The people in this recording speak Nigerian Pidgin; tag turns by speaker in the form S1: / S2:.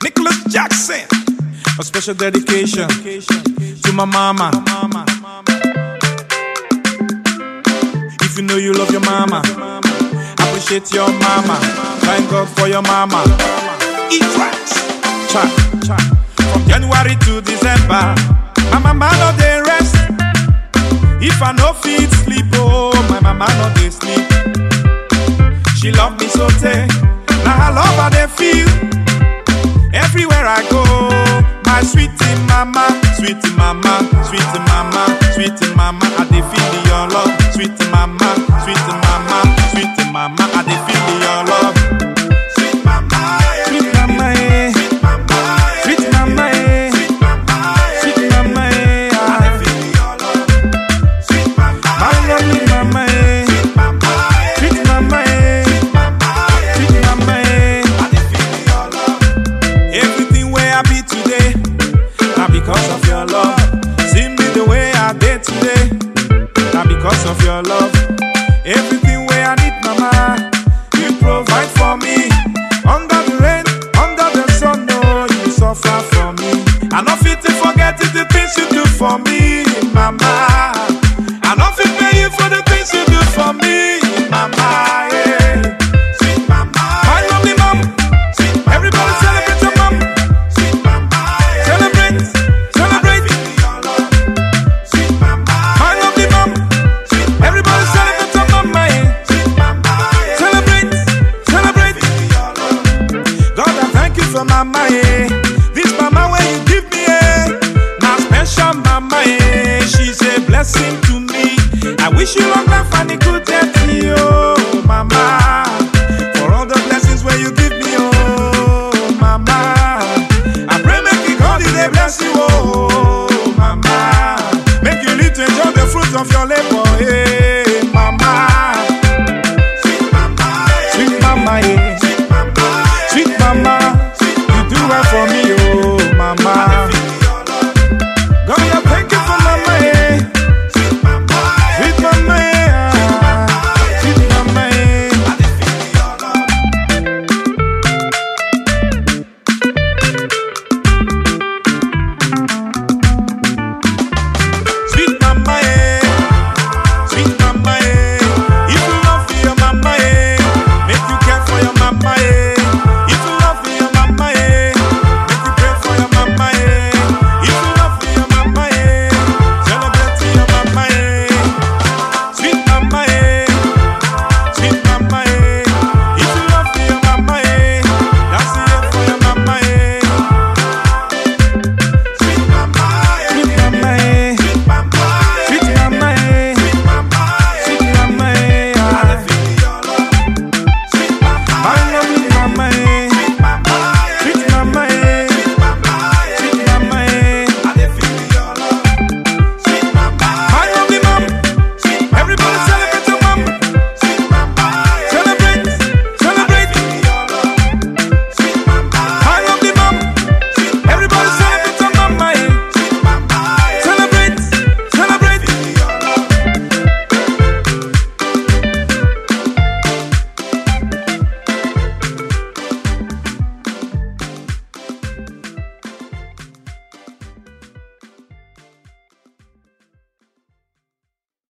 S1: Nicholas Jackson. A special dedication to my mama. If you know you love your mama, appreciate your mama. Thank God for your mama. Eat right. From January to December, my mama no dey rest. If I no fit sleep, oh, my mama no dey sleep. She love me so tey, now her love I dey feel. Everywhere I go, my sweetie mama, sweetie mama, sweetie mama, sweetie mama, I dey feel your love. Sweetie mama, sweetie mama, sweetie mama, I dey feel your love. Sweet mama, sweet mama, sweet mama, sweet mama, sweet mama, I dey feel your love. Sweet mama, my lovely mama, sweet mama, sweet mama, sweet mama, I dey feel your love. Everything where I be today, now because of your love. See me the way I did today, now because of your love. Everything where I need, mama, you provide for me. Under the rain, under the sun, no, you suffer for me. I no fit to forget it, the things you do for me, mama. I no fit pay you for the things you do for me, mama. Yeah. Sweet mama, my lovely mom. Sweet mama, everybody celebrate your mom. Sweet mama, yeah. Celebrate, celebrate. Sweet mama, my lovely mom. Sweet mama, everybody celebrate your mama. Yeah. Sweet mama, yeah. Celebrate, celebrate. God, I thank you for mama. Yeah. This mama where you give me, yeah. Now special mama, yeah. She's a blessing to me. I wish you long life and a good death, oh mama.